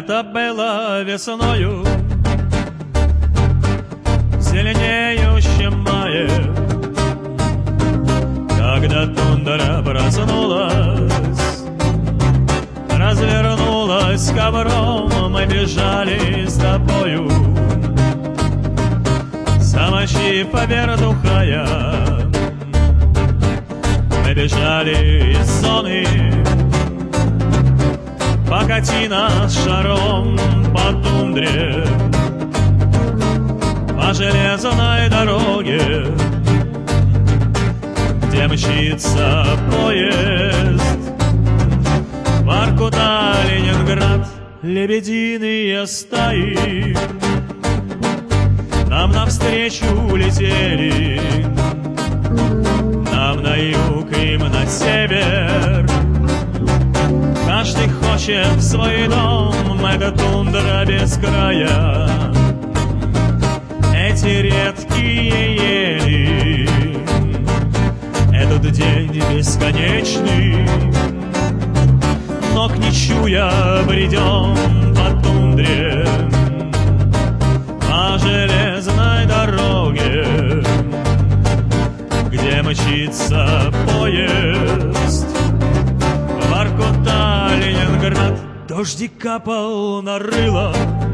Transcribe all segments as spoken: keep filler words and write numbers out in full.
Это было весною, в зеленеющем мае, когда тундра проснулась, развернулась ковром, мы бежали с тобою, замочив повердухая. Мы бежали из зоны, покати нас шаром по тундре, по железной дороге, где мчится поезд. Воркута, Ленинград, лебединые стаи нам навстречу летели, нам на юг, им на север. Каждый хочет в свой дом, эта тундра без края. Эти редкие ели, этот день бесконечный, ног не чуя бредем по тундре, по железной дороге, где мчится поезд. Воркута, Ленинград, дождик капал на рыло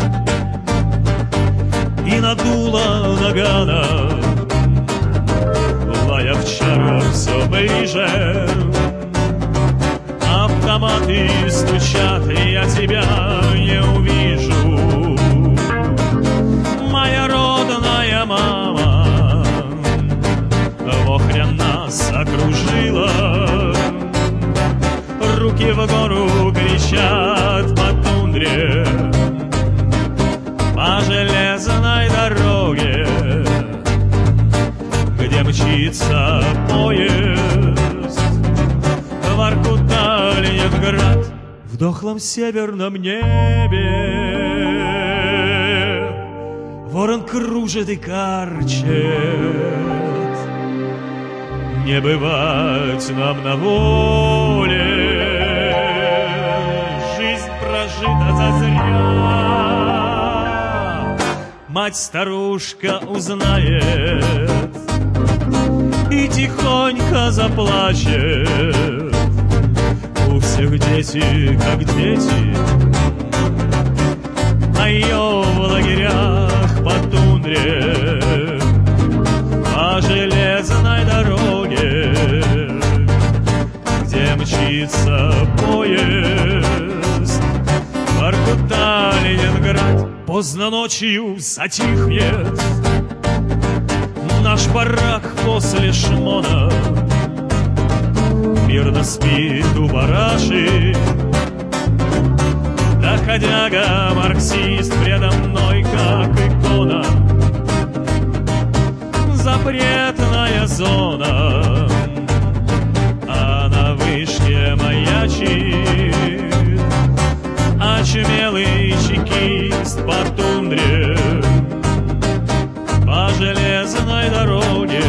и надуло нагана. Лая овчара все ближе, автоматы стучат, я тебя не увижу. Моя родная мама вохря нас окружила, руки в гору кричат по тундре, по железной дороге, где мчится поезд. Воркута, Ленинград, в дохлом северном небе ворон кружит и карчет. Не бывать нам на воле, жизнь прожита зазря. Мать-старушка узнает и тихонько заплачет. У всех дети, как дети, а ее в лагерях по тундре, по железной дороге, где мчится поезд. Воркута, Ленинград, поздно ночью затихнет наш барак после шмона. Мирно спит у параши доходяга, марксист предо мной, как икона. Запретная зона, а на вышке маячит очумелый чекист по тундре, по железной дороге,